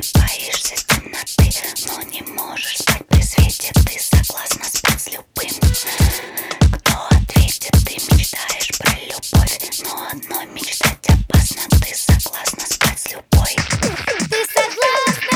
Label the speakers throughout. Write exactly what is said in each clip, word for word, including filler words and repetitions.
Speaker 1: боишься темноты, но не можешь спать при свете. Ты согласна спать с любым, кто ответит. Ты мечтаешь про любовь, но одной мечтать опасно. Ты согласна спать с любой.
Speaker 2: Ты согласна?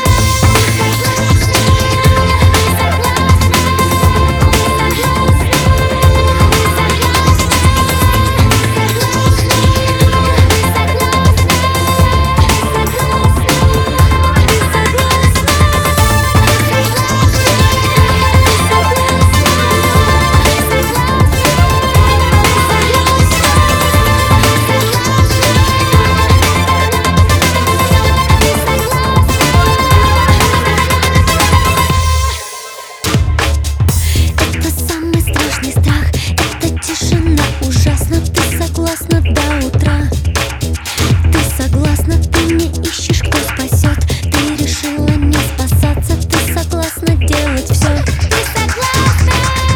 Speaker 2: Ужасно, ты согласна до утра. Ты согласна, ты не ищешь, кто спасет. Ты решила не спасаться, ты согласна делать все. Ты согласна?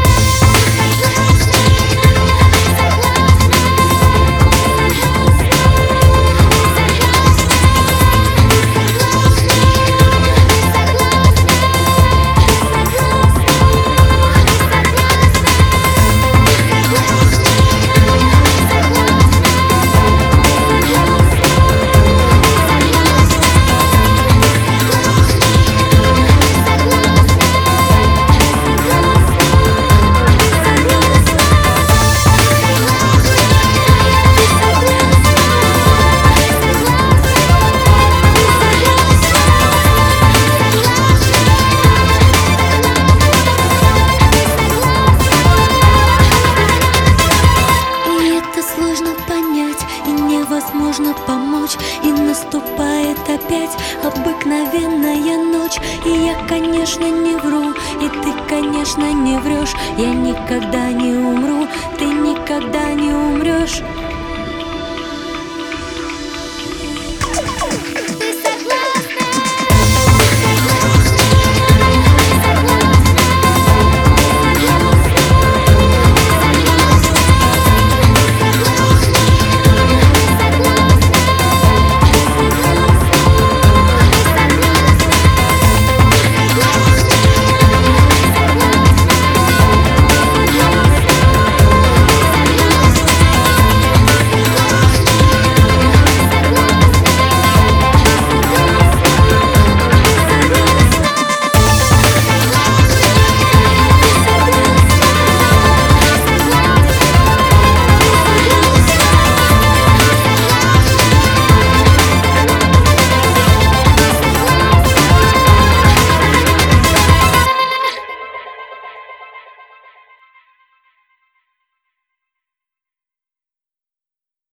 Speaker 2: Невозможно помочь, и наступает опять обыкновенная ночь. И я, конечно, не вру, и ты, конечно, не врешь. Я никогда не умру, ты никогда не умрешь.